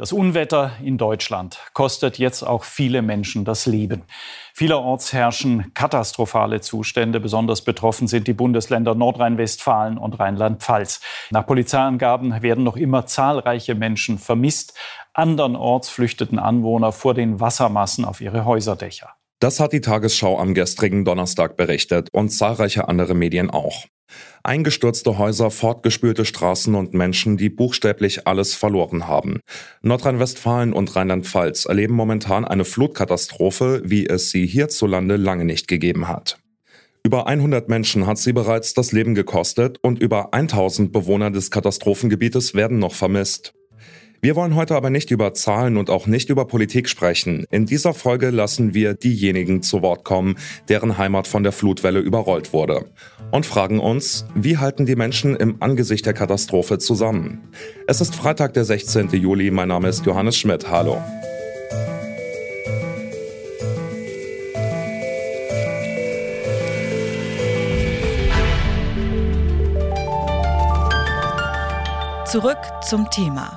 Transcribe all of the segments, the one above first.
Das Unwetter in Deutschland kostet jetzt auch viele Menschen das Leben. Vielerorts herrschen katastrophale Zustände. Besonders betroffen sind die Bundesländer Nordrhein-Westfalen und Rheinland-Pfalz. Nach Polizeiangaben werden noch immer zahlreiche Menschen vermisst. Andernorts flüchteten Anwohner vor den Wassermassen auf ihre Häuserdächer. Das hat die Tagesschau am gestrigen Donnerstag berichtet und zahlreiche andere Medien auch. Eingestürzte Häuser, fortgespülte Straßen und Menschen, die buchstäblich alles verloren haben. Nordrhein-Westfalen und Rheinland-Pfalz erleben momentan eine Flutkatastrophe, wie es sie hierzulande lange nicht gegeben hat. Über 100 Menschen hat sie bereits das Leben gekostet und über 1000 Bewohner des Katastrophengebietes werden noch vermisst. Wir wollen heute aber nicht über Zahlen und auch nicht über Politik sprechen. In dieser Folge lassen wir diejenigen zu Wort kommen, deren Heimat von der Flutwelle überrollt wurde. Und fragen uns, wie halten die Menschen im Angesicht der Katastrophe zusammen? Es ist Freitag, der 16. Juli. Mein Name ist Johannes Schmidt. Hallo. Zurück zum Thema.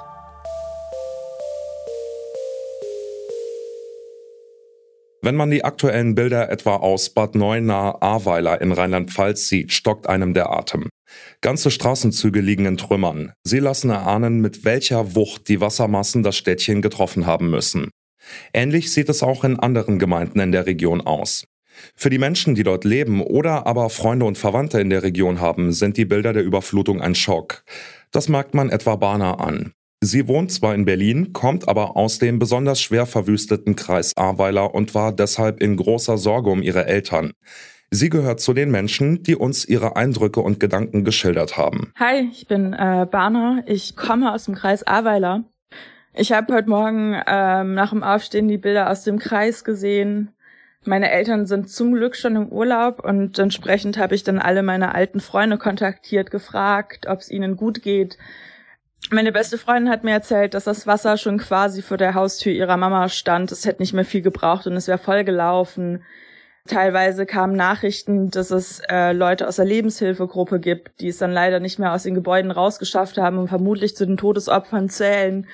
Wenn man die aktuellen Bilder etwa aus Bad Neuenahr-Ahrweiler in Rheinland-Pfalz sieht, stockt einem der Atem. Ganze Straßenzüge liegen in Trümmern. Sie lassen erahnen, mit welcher Wucht die Wassermassen das Städtchen getroffen haben müssen. Ähnlich sieht es auch in anderen Gemeinden in der Region aus. Für die Menschen, die dort leben oder aber Freunde und Verwandte in der Region haben, sind die Bilder der Überflutung ein Schock. Das merkt man etwa Bana an. Sie wohnt zwar in Berlin, kommt aber aus dem besonders schwer verwüsteten Kreis Ahrweiler und war deshalb in großer Sorge um ihre Eltern. Sie gehört zu den Menschen, die uns ihre Eindrücke und Gedanken geschildert haben. Hi, ich bin Bana. Ich komme aus dem Kreis Ahrweiler. Ich habe heute Morgen nach dem Aufstehen die Bilder aus dem Kreis gesehen. Meine Eltern sind zum Glück schon im Urlaub und entsprechend habe ich dann alle meine alten Freunde kontaktiert, gefragt, ob es ihnen gut geht. Meine beste Freundin hat mir erzählt, dass das Wasser schon quasi vor der Haustür ihrer Mama stand. Es hätte nicht mehr viel gebraucht und es wäre voll gelaufen. Teilweise kamen Nachrichten, dass es Leute aus der Lebenshilfegruppe gibt, die es dann leider nicht mehr aus den Gebäuden rausgeschafft haben und vermutlich zu den Todesopfern zählen.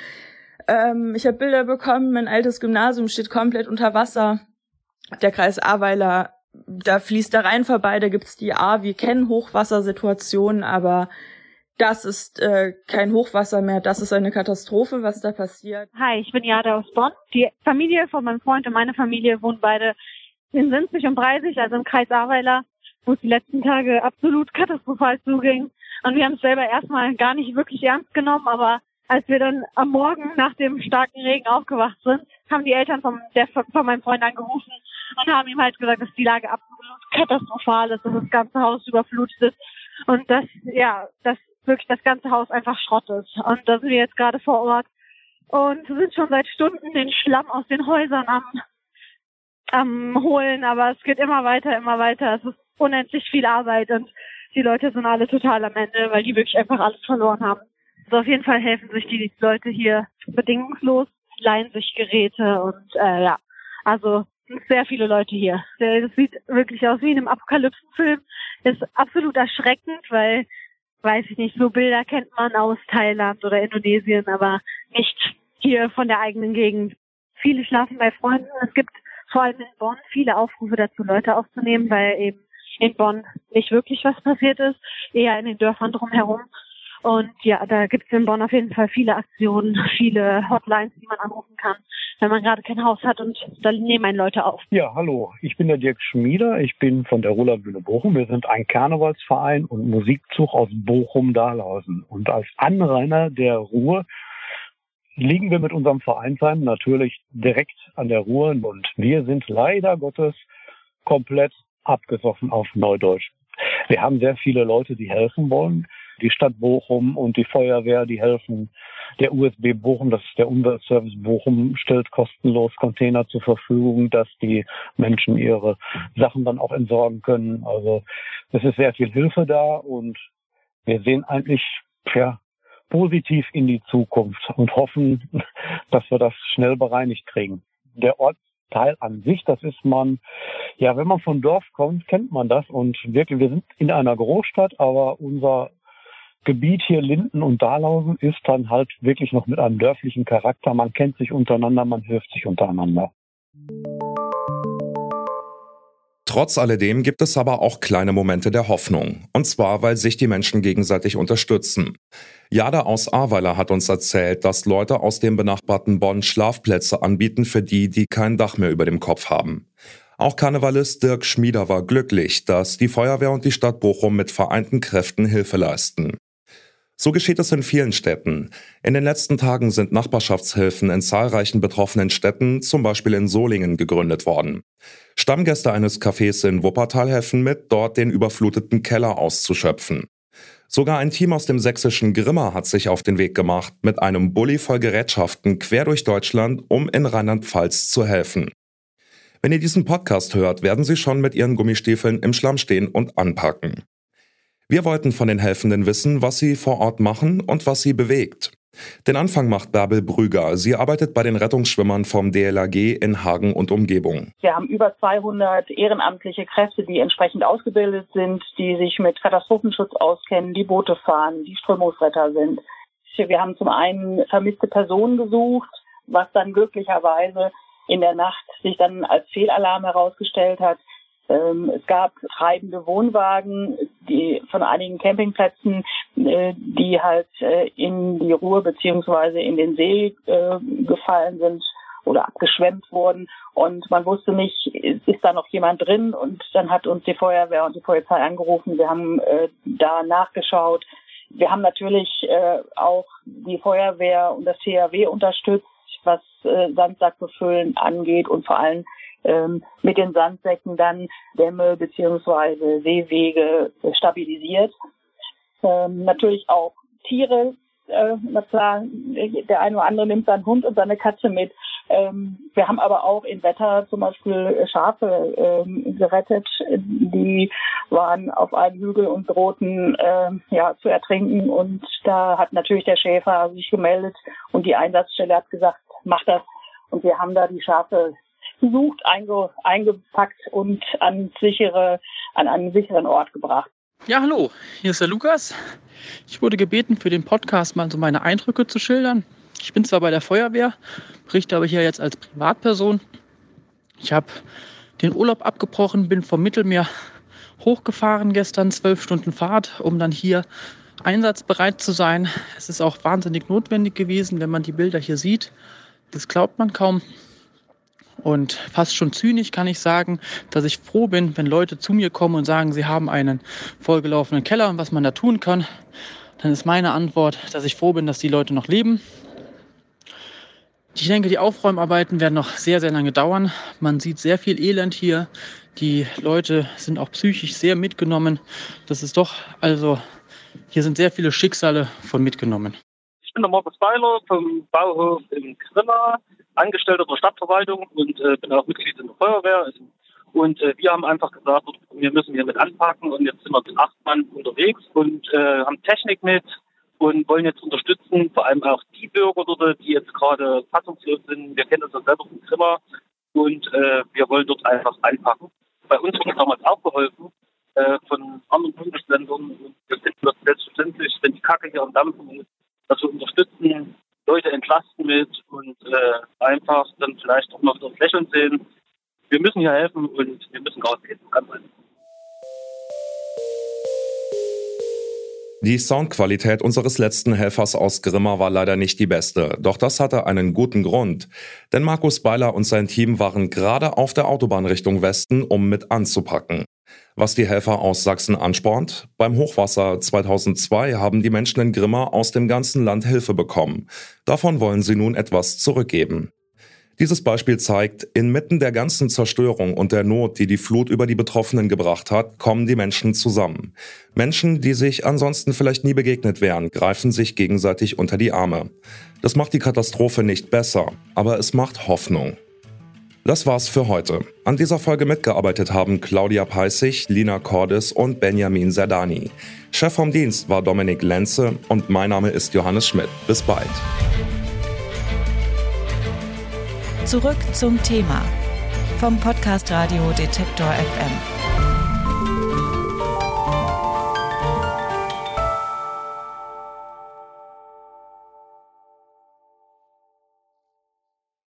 Ich habe Bilder bekommen, mein altes Gymnasium steht komplett unter Wasser. Der Kreis Ahrweiler, da fließt der Rhein vorbei, da gibt's die Ahr. Wir kennen Hochwassersituationen, aber das ist kein Hochwasser mehr, das ist eine Katastrophe, was da passiert. Hi, ich bin Jade aus Bonn. Die Familie von meinem Freund und meine Familie wohnen beide in Sinzig und Breisig, also im Kreis Ahrweiler, wo es die letzten Tage absolut katastrophal zuging. Und wir haben es selber erstmal gar nicht wirklich ernst genommen, aber als wir dann am Morgen nach dem starken Regen aufgewacht sind, haben die Eltern von meinem Freund angerufen und haben ihm halt gesagt, dass die Lage absolut katastrophal ist, dass das ganze Haus überflutet ist und dass wirklich das ganze Haus einfach Schrott ist. Und da sind wir jetzt gerade vor Ort und sind schon seit Stunden den Schlamm aus den Häusern am Holen, aber es geht immer weiter, immer weiter. Es ist unendlich viel Arbeit und die Leute sind alle total am Ende, weil die wirklich einfach alles verloren haben. Also auf jeden Fall helfen sich die Leute hier bedingungslos, leihen sich Geräte und also sind sehr viele Leute hier. Das sieht wirklich aus wie in einem Apokalypsenfilm. Ist absolut erschreckend, weil, weiß ich nicht, so Bilder kennt man aus Thailand oder Indonesien, aber nicht hier von der eigenen Gegend. Viele schlafen bei Freunden. Es gibt vor allem in Bonn viele Aufrufe dazu, Leute aufzunehmen, weil eben in Bonn nicht wirklich was passiert ist, eher in den Dörfern drumherum. Und ja, da gibt es in Bonn auf jeden Fall viele Aktionen, viele Hotlines, die man anrufen kann, wenn man gerade kein Haus hat und da nehmen einen Leute auf. Ja, hallo, ich bin der Dirk Schmieder, ich bin von der Ruhlerbühne Bochum. Wir sind ein Karnevalsverein und Musikzug aus Bochum-Dahlhausen. Und als Anrainer der Ruhr liegen wir mit unserem Vereinsheim natürlich direkt an der Ruhr und wir sind leider Gottes komplett abgesoffen auf Neudeutsch. Wir haben sehr viele Leute, die helfen wollen. Die Stadt Bochum und die Feuerwehr, die helfen. Der USB Bochum, das ist der Umweltservice Bochum, stellt kostenlos Container zur Verfügung, dass die Menschen ihre Sachen dann auch entsorgen können. Also es ist sehr viel Hilfe da und wir sehen eigentlich positiv in die Zukunft und hoffen, dass wir das schnell bereinigt kriegen. Der Ortsteil an sich, das ist wenn man vom Dorf kommt, kennt man das und wirklich, wir sind in einer Großstadt, aber unser Gebiet hier Linden und Dahlhausen ist dann halt wirklich noch mit einem dörflichen Charakter. Man kennt sich untereinander, man hilft sich untereinander. Trotz alledem gibt es aber auch kleine Momente der Hoffnung. Und zwar, weil sich die Menschen gegenseitig unterstützen. Jade aus Ahrweiler hat uns erzählt, dass Leute aus dem benachbarten Bonn Schlafplätze anbieten für die kein Dach mehr über dem Kopf haben. Auch Karnevalist Dirk Schmieder war glücklich, dass die Feuerwehr und die Stadt Bochum mit vereinten Kräften Hilfe leisten. So geschieht es in vielen Städten. In den letzten Tagen sind Nachbarschaftshilfen in zahlreichen betroffenen Städten, zum Beispiel in Solingen, gegründet worden. Stammgäste eines Cafés in Wuppertal helfen mit, dort den überfluteten Keller auszuschöpfen. Sogar ein Team aus dem sächsischen Grimma hat sich auf den Weg gemacht, mit einem Bulli voll Gerätschaften quer durch Deutschland, um in Rheinland-Pfalz zu helfen. Wenn ihr diesen Podcast hört, werden sie schon mit ihren Gummistiefeln im Schlamm stehen und anpacken. Wir wollten von den Helfenden wissen, was sie vor Ort machen und was sie bewegt. Den Anfang macht Bärbel Brüger. Sie arbeitet bei den Rettungsschwimmern vom DLRG in Hagen und Umgebung. Wir haben über 200 ehrenamtliche Kräfte, die entsprechend ausgebildet sind, die sich mit Katastrophenschutz auskennen, die Boote fahren, die Strömungsretter sind. Wir haben zum einen vermisste Personen gesucht, was dann glücklicherweise in der Nacht sich dann als Fehlalarm herausgestellt hat. Es gab treibende Wohnwagen, die von einigen Campingplätzen, die halt in die Ruhr beziehungsweise in den See gefallen sind oder abgeschwemmt wurden. Und man wusste nicht, ist da noch jemand drin? Und dann hat uns die Feuerwehr und die Polizei angerufen. Wir haben da nachgeschaut. Wir haben natürlich auch die Feuerwehr und das THW unterstützt, was Sandsackbefüllen angeht und vor allem mit den Sandsäcken dann Dämme bzw. Seewege stabilisiert. Natürlich auch Tiere. Na klar, der eine oder andere nimmt seinen Hund und seine Katze mit. Wir haben aber auch in Wetter zum Beispiel Schafe gerettet. Die waren auf einem Hügel und drohten zu ertrinken. Und da hat natürlich der Schäfer sich gemeldet und die Einsatzstelle hat gesagt, mach das. Und wir haben da die Schafe gesucht, eingepackt und an einen sicheren Ort gebracht. Ja, hallo, hier ist der Lukas. Ich wurde gebeten, für den Podcast mal so meine Eindrücke zu schildern. Ich bin zwar bei der Feuerwehr, berichte aber hier jetzt als Privatperson. Ich habe den Urlaub abgebrochen, bin vom Mittelmeer hochgefahren gestern, 12 Stunden Fahrt, um dann hier einsatzbereit zu sein. Es ist auch wahnsinnig notwendig gewesen, wenn man die Bilder hier sieht. Das glaubt man kaum. Und fast schon zynisch kann ich sagen, dass ich froh bin, wenn Leute zu mir kommen und sagen, sie haben einen vollgelaufenen Keller und was man da tun kann. Dann ist meine Antwort, dass ich froh bin, dass die Leute noch leben. Ich denke, die Aufräumarbeiten werden noch sehr, sehr lange dauern. Man sieht sehr viel Elend hier. Die Leute sind auch psychisch sehr mitgenommen. Das ist doch, also hier sind sehr viele Schicksale von mitgenommen. Ich bin der Markus Beiler vom Bauhof in Grimma, Angestellter der Stadtverwaltung und bin auch Mitglied in der Feuerwehr. Und wir haben einfach gesagt, wir müssen hier mit anpacken und jetzt sind wir mit 8 Mann unterwegs und haben Technik mit und wollen jetzt unterstützen, vor allem auch die Bürger dort, die jetzt gerade fassungslos sind. Wir kennen das ja selber von Grimma und wir wollen dort einfach anpacken. Bei uns wurde damals auch geholfen von anderen Bundesländern. Wir finden das selbstverständlich, wenn die Kacke hier am Dampfen ist, dass wir unterstützen, Leute entlasten mit und einfach dann vielleicht auch noch das Lächeln sehen. Wir müssen hier helfen und wir müssen rausgehen. Ganz einfach. Die Soundqualität unseres letzten Helfers aus Grimma war leider nicht die beste. Doch das hatte einen guten Grund. Denn Markus Beiler und sein Team waren gerade auf der Autobahn Richtung Westen, um mit anzupacken. Was die Helfer aus Sachsen anspornt? Beim Hochwasser 2002 haben die Menschen in Grimma aus dem ganzen Land Hilfe bekommen. Davon wollen sie nun etwas zurückgeben. Dieses Beispiel zeigt, inmitten der ganzen Zerstörung und der Not, die die Flut über die Betroffenen gebracht hat, kommen die Menschen zusammen. Menschen, die sich ansonsten vielleicht nie begegnet wären, greifen sich gegenseitig unter die Arme. Das macht die Katastrophe nicht besser, aber es macht Hoffnung. Das war's für heute. An dieser Folge mitgearbeitet haben Claudia Peissig, Lina Cordes und Benjamin Serdani. Chef vom Dienst war Dominik Lenze und mein Name ist Johannes Schmidt. Bis bald. Zurück zum Thema vom Podcast Radio Detektor FM.